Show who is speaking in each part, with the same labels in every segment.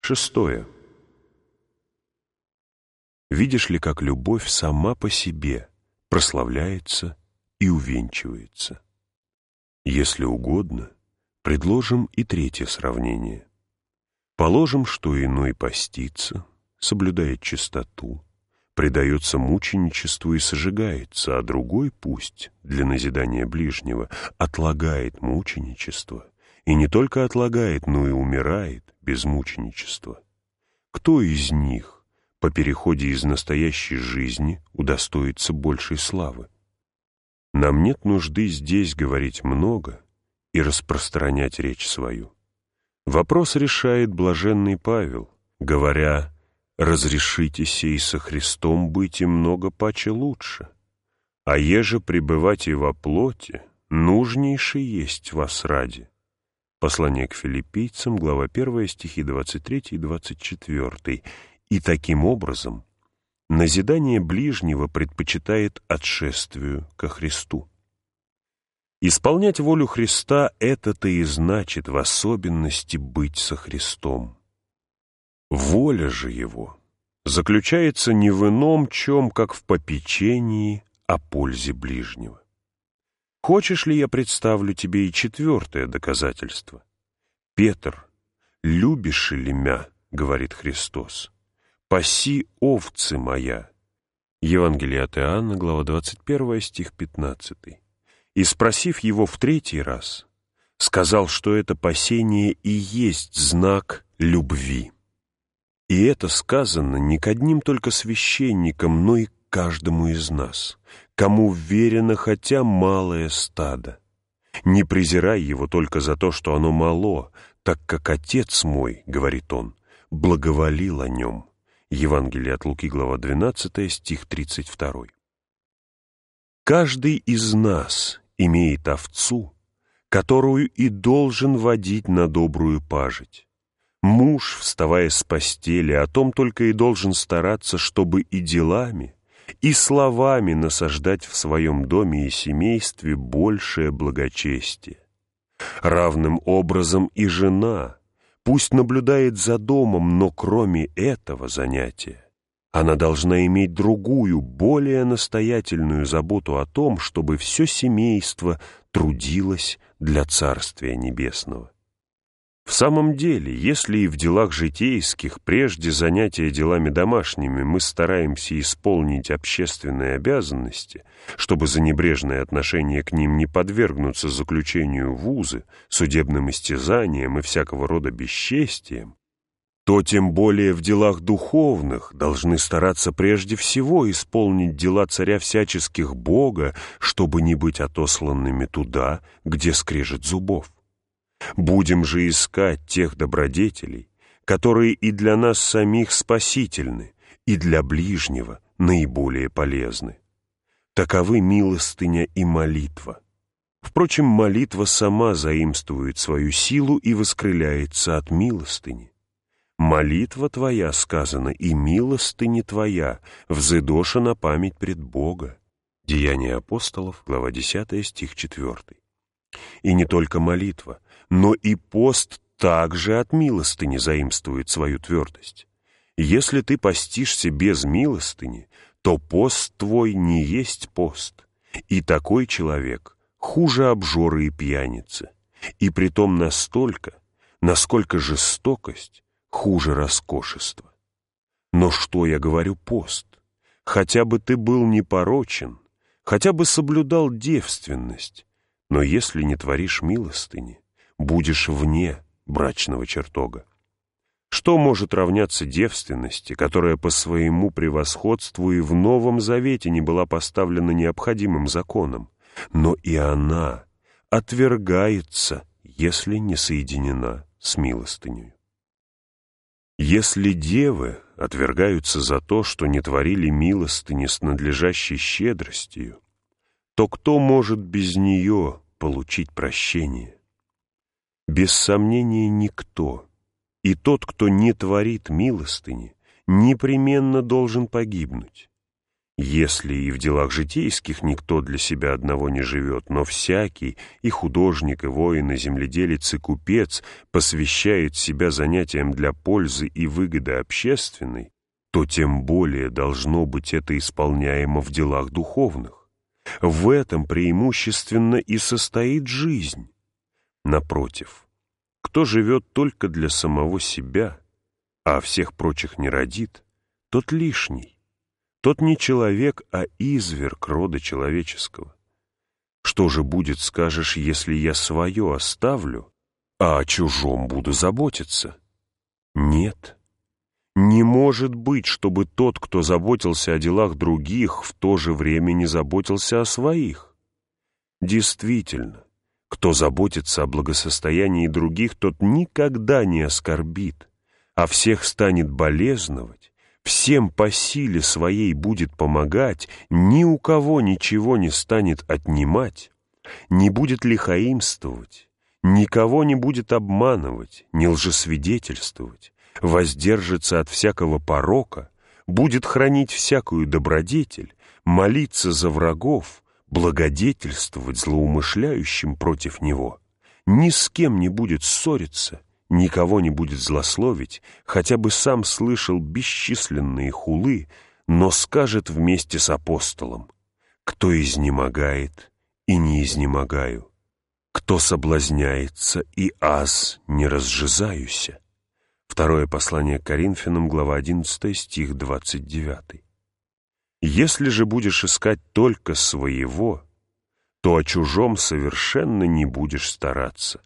Speaker 1: Шестое. Видишь ли, как любовь сама по себе прославляется и увенчивается? Если угодно, предложим и третье сравнение. Положим, что иной постится, соблюдает чистоту, предается мученичеству и сожигается, а другой пусть, для назидания ближнего, отлагает мученичество, и не только отлагает, но и умирает без мученичества. Кто из них по переходе из настоящей жизни удостоится большей славы? Нам нет нужды здесь говорить много и распространять речь свою. Вопрос решает блаженный Павел, говоря: «Разрешите сей со Христом быть и много паче лучше, а еже пребывать и во плоти, нужнейше есть вас ради». Послание к Филиппийцам, глава 1, стихи 23 и 24. И таким образом назидание ближнего предпочитает отшествию ко Христу. Исполнять волю Христа — это-то и значит в особенности быть со Христом. Воля же Его заключается не в ином чем, как в попечении о пользе ближнего. Хочешь ли, я представлю тебе и четвертое доказательство? «Петр, любишь ли мя, — говорит Христос, — паси овцы моя». Евангелие от Иоанна, глава 21, стих 15. И, спросив его в третий раз, сказал, что это пасение и есть знак любви. И это сказано не к одним только священникам, но и к каждому из нас, кому верено хотя малое стадо. Не презирай его только за то, что оно мало, так как Отец мой, — говорит он, — благоволил о нем. Евангелие от Луки, глава 12, стих 32. Каждый из нас имеет овцу, которую и должен водить на добрую пажить. Муж, вставая с постели, о том только и должен стараться, чтобы и делами, и словами насаждать в своем доме и семействе большее благочестие. Равным образом и жена, пусть наблюдает за домом, но кроме этого занятия, она должна иметь другую, более настоятельную заботу о том, чтобы все семейство трудилось для Царствия Небесного. В самом деле, если и в делах житейских, прежде занятия делами домашними, мы стараемся исполнить общественные обязанности, чтобы за небрежное отношение к ним не подвергнуться заключению в узы, судебным истязаниям и всякого рода бесчестиям, то тем более в делах духовных должны стараться прежде всего исполнить дела царя всяческих Бога, чтобы не быть отосланными туда, где скрежет зубов. Будем же искать тех добродетелей, которые и для нас самих спасительны, и для ближнего наиболее полезны. Таковы милостыня и молитва. Впрочем, молитва сама заимствует свою силу и воскрыляется от милостыни. «Молитва твоя, — сказано, — и милостыня твоя взыдоша на память пред Бога». Деяния апостолов, глава 10, стих 4. И не только молитва, но и пост также от милостыни заимствует свою твердость. Если ты постишься без милостыни, то пост твой не есть пост, и такой человек хуже обжоры и пьяницы, и притом настолько, насколько жестокость хуже роскошества. Но что я говорю пост? Хотя бы ты был непорочен, хотя бы соблюдал девственность, но если не творишь милостыни, будешь вне брачного чертога. Что может равняться девственности, которая по своему превосходству и в Новом Завете не была поставлена необходимым законом, но и она отвергается, если не соединена с милостыней? Если девы отвергаются за то, что не творили милостыни с надлежащей щедростью, то кто может без нее получить прощение? Без сомнения, никто. И тот, кто не творит милостыни, непременно должен погибнуть. Если и в делах житейских никто для себя одного не живет, но всякий, и художник, и воин, и земледелец, и купец, посвящает себя занятиям для пользы и выгоды общественной, то тем более должно быть это исполняемо в делах духовных. В этом преимущественно и состоит жизнь. Напротив, кто живет только для самого себя, а всех прочих не родит, тот лишний. Тот не человек, а изверг рода человеческого. Что же будет, скажешь, если я свое оставлю, а о чужом буду заботиться? Нет. Не может быть, чтобы тот, кто заботился о делах других, в то же время не заботился о своих. Действительно, кто заботится о благосостоянии других, тот никогда не оскорбит, а всех станет болезновать, всем по силе своей будет помогать, ни у кого ничего не станет отнимать, не будет лихоимствовать, никого не будет обманывать, не лжесвидетельствовать, воздержится от всякого порока, будет хранить всякую добродетель, молиться за врагов, благодетельствовать злоумышляющим против него, ни с кем не будет ссориться, никого не будет злословить, хотя бы сам слышал бесчисленные хулы, но скажет вместе с апостолом: «Кто изнемогает, и не изнемогаю, кто соблазняется, и аз не разжизаюся». Второе послание к Коринфянам, глава 11, стих 29. Если же будешь искать только своего, то о чужом совершенно не будешь стараться.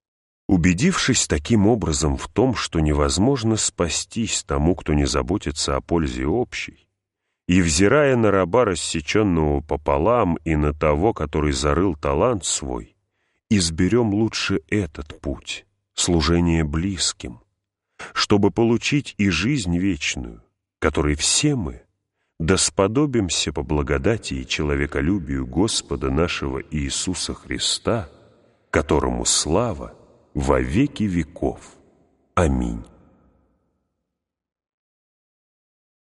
Speaker 1: Убедившись таким образом в том, что невозможно спастись тому, кто не заботится о пользе общей, и взирая на раба, рассеченного пополам, и на того, который зарыл талант свой, изберем лучше этот путь, служение близким, чтобы получить и жизнь вечную, которой все мы досподобимся по благодати и человеколюбию Господа нашего Иисуса Христа, которому слава во веки веков. Аминь.